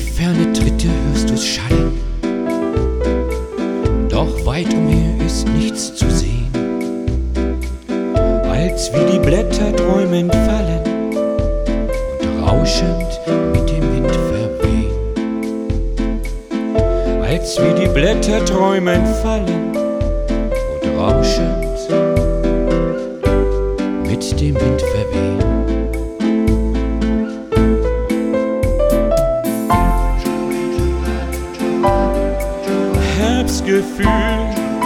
ferne Tritte hörst du's schallen, doch weit umher ist nichts zu sehen, als wie die Blätter träumend fallen und rauschend mit dem Wind verwehen. Als wie die Blätter träumend fallen und rauschend mit dem Wind verwehen. Herbstgefühl,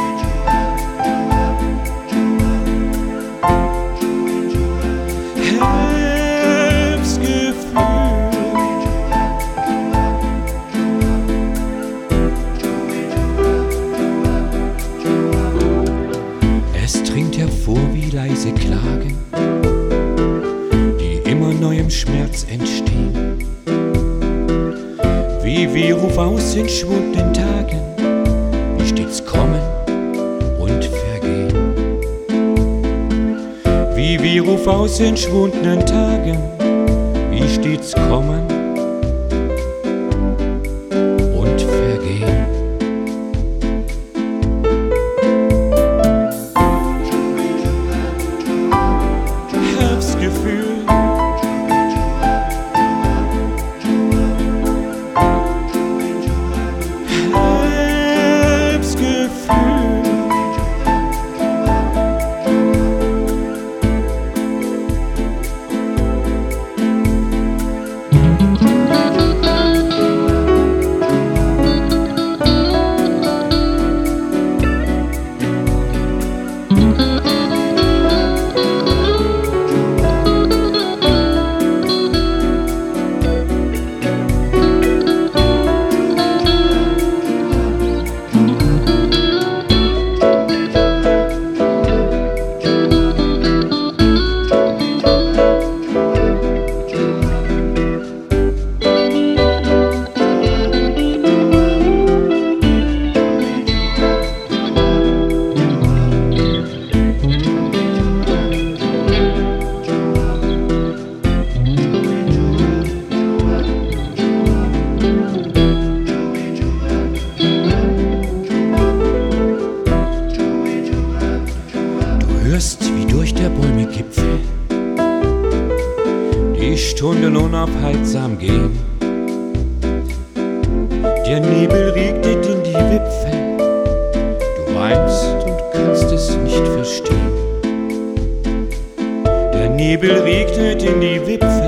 es dringt hervor wie leise Klagen, die immer neuem Schmerz entstehen, wie Ruf aus entschwundenen Tagen, die stets kommen und vergehen. Wie Ruf aus entschwundenen Tagen, die stets kommen und vergehen. Herbstgefühl, wie durch der Bäume Gipfel die Stunden unaufhaltsam gehen. Der Nebel regnet in die Wipfel, du weinst und kannst es nicht verstehen. Der Nebel regnet in die Wipfel,